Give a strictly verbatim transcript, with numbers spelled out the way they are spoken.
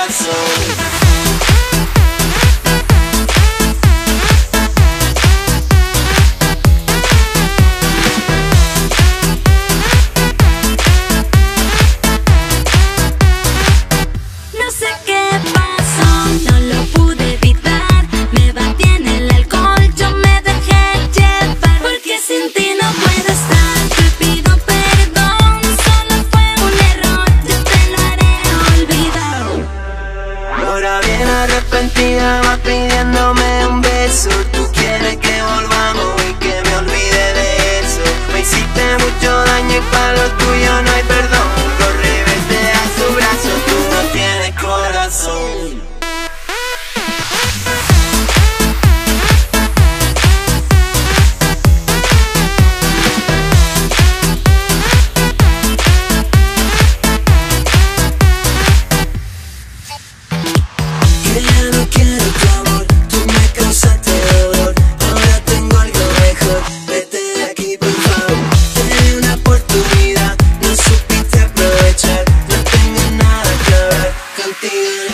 corazón. Arrepentida va pidiéndome un beso. Tú quieres que volvamos y que me olvide de eso. Me hiciste mucho daño y para lo tuyo no hay perdón. Corre, vete a su brazo, tú no tienes corazón. Ya no quiero tu amor, tú me causaste dolor. Ahora tengo algo mejor, vete de aquí por favor. Te di una oportunidad, no supiste aprovechar. No tengo nada que hablar contigo.